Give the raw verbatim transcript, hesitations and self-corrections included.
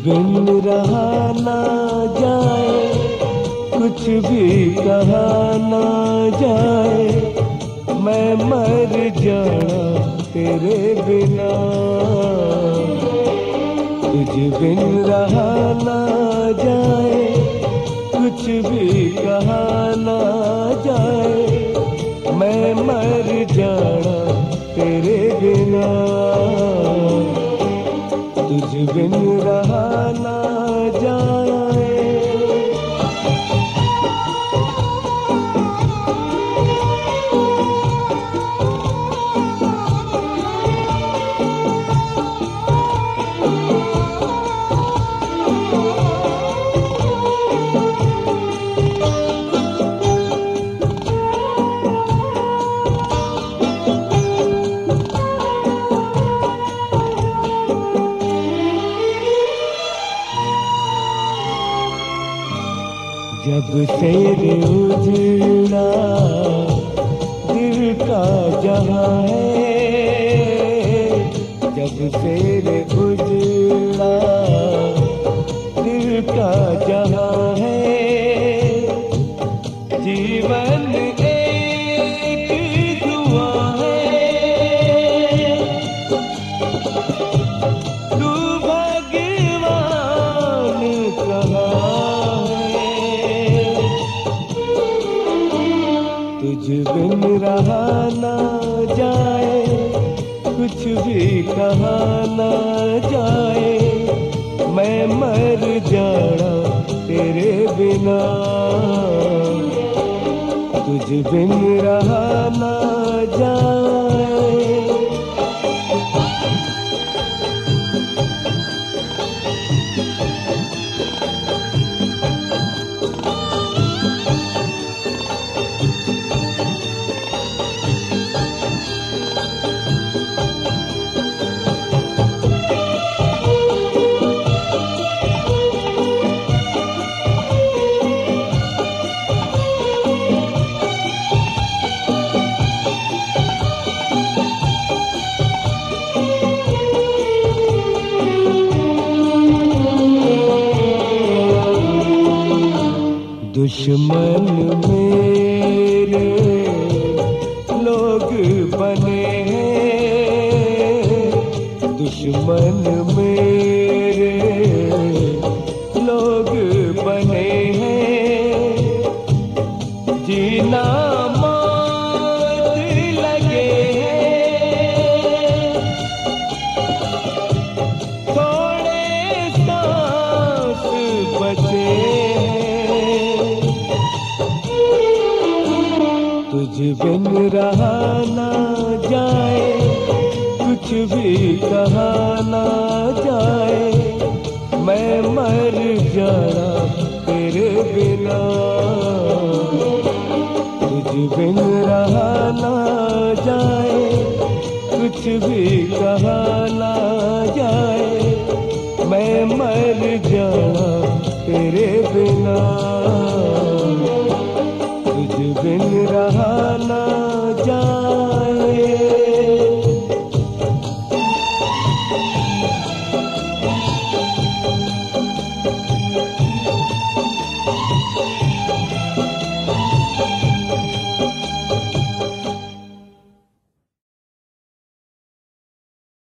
बिन रहा ना जाए, कुछ भी कहा ना जाए, मैं मर जाना तेरे बिना। तुझ बिन रहा ना जाए, कुछ भी कहा ना जाए, मैं मर जाना तेरे बिना। तुझ बिन रहा ना जाए। जब से रे उजड़ा दिल का जहां है, जब से रे उजड़ा दिल का जहां है, जीवन एक दुआ है, तू भगवान कहाँ तुझ बिन रहा ना जाए, कुछ भी कहा ना जाए, मैं मर जाना तेरे बिना। तुझ बिन रहा ना जाए। दुश्मन मेरे लोग बने हैं, दुश्मन मेरे लोग बने हैं, जीना मौत लगे हैं, थोड़े सांस बचे तुझ बिन रहा ना जाए, कुछ भी कहा ना जाए, मैं मर जाना तेरे बिना। तुझ बिन रहा ना जाए, कुछ भी कहा ना जाए, मैं मर जाना तेरे बिना।